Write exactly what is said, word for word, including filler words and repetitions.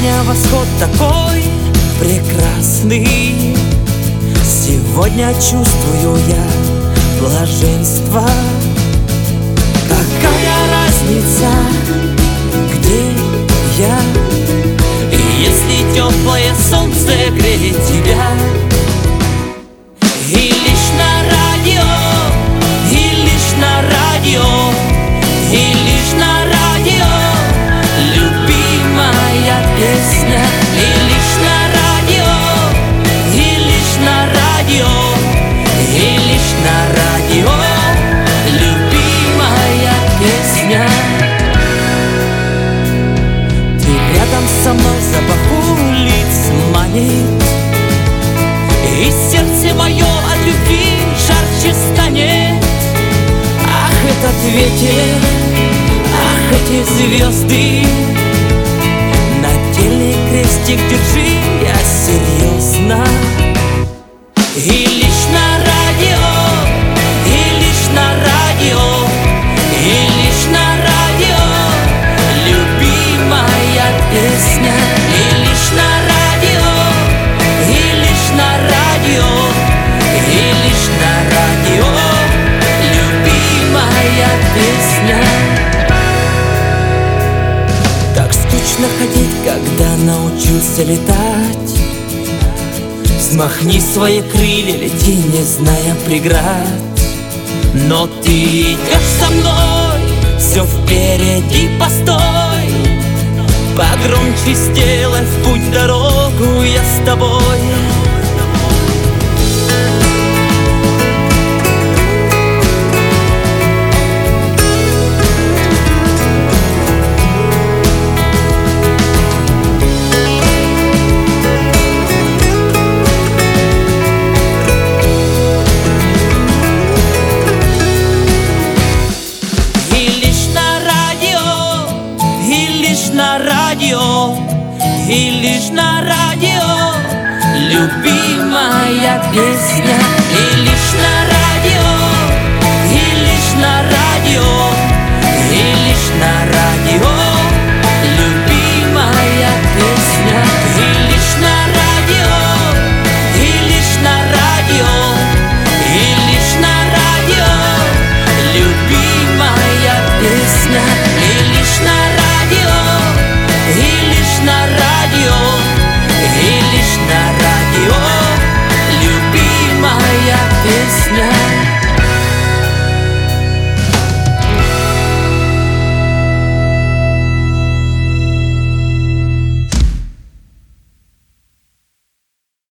Сегодня восход такой прекрасный, сегодня чувствую я блаженство. Какая разница, где я, и если теплое солнце греет тебя. И лишь на радио, и лишь на радио, и лишь на радио любимая песня. И лишь на радио, и лишь на радио, и лишь на радио любимая песня. Ты рядом со мной, запах улиц манит, и сердце мое от любви жарче станет. Ах, этот ветер, ах, эти звезды, нательный крестик держи, я серьезно. И лишь на радио, и лишь на радио, и лишь на радио любимая песня. И лишь на радио, и лишь на радио, и лишь на радио любимая песня. Так скучно ходить, когда научился летать. Взмахни свои крылья, лети, не зная преград. Но ты идешь со мной, все впереди, постой. Погромче сделай в путь дорогу, я с тобой.